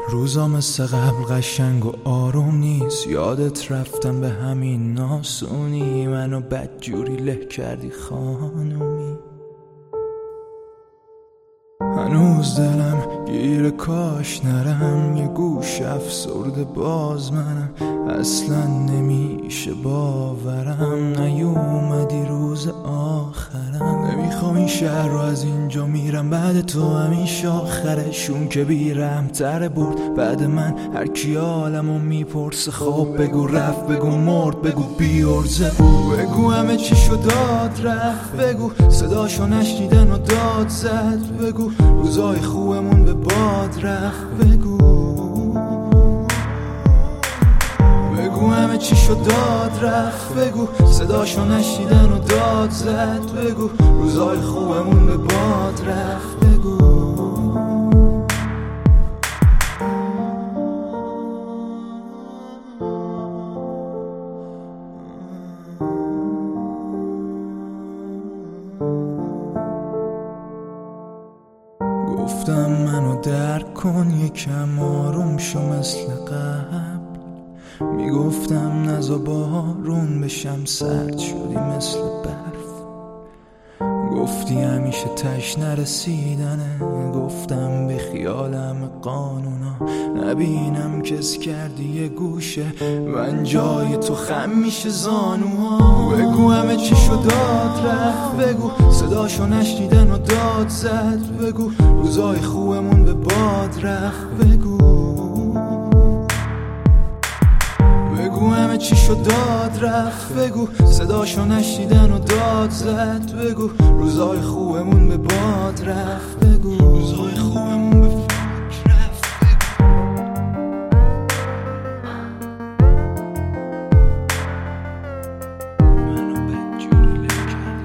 روزا مثل قبل قشنگ و آروم نیست. یادت رفتم به همین ناسونی، منو بدجوری له کردی خانومی. هنوز دلم گیر کاش نرم، یه گوش افسرده باز منم. اصلا نمیشه باورم نیومدی روز آخرم. نمیخوام این شهر رو از اینجا میرم، بعد تو همیشه آخرشون که بیرم تره برد. بعد من هر کی حالمو میپرسه خب بگو رفت، بگو مرد، بگو بیارزه، بگو همه چی شد داد رفت، بگو صداشو نشنیدن و داد زد، بگو روزای خوبمون به باد رفت، بگو همه چی شد داد رفت، بگو صداشو نشنیدن و داد زد، بگو روزای خوبمون به باد رفت، بگو گفتم منو درک کن، یکم آروم شو مثل قبل. میگفتم نزا بارون بشم، سرد شدی مثل برف. گفتی همیشه تش نرسیدنه، گفتم به خیالم قانونا نبینم کس کردی یه گوشه، من جای تو خم میشه زانوها. بگو همه چی شد داد رفت، بگو صداشو نشنیدن و داد زد، بگو روزای خوبمون به باد رفت، بگو همه چی شد داد رفت، بگو صداشو نشنیدن و داد زد، بگو روزای خوبمون به باد رفت، بگو روزای خوبمون به باد رفت، منو بدجوری له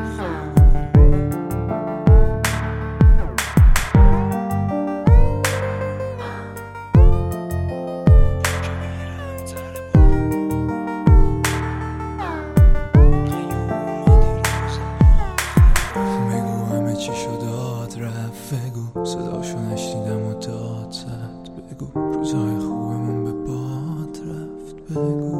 چی شد داد رفت، بگو صداشو نشنیدم و داد زد، بگو روزای خوبمون به باد رفت، بگو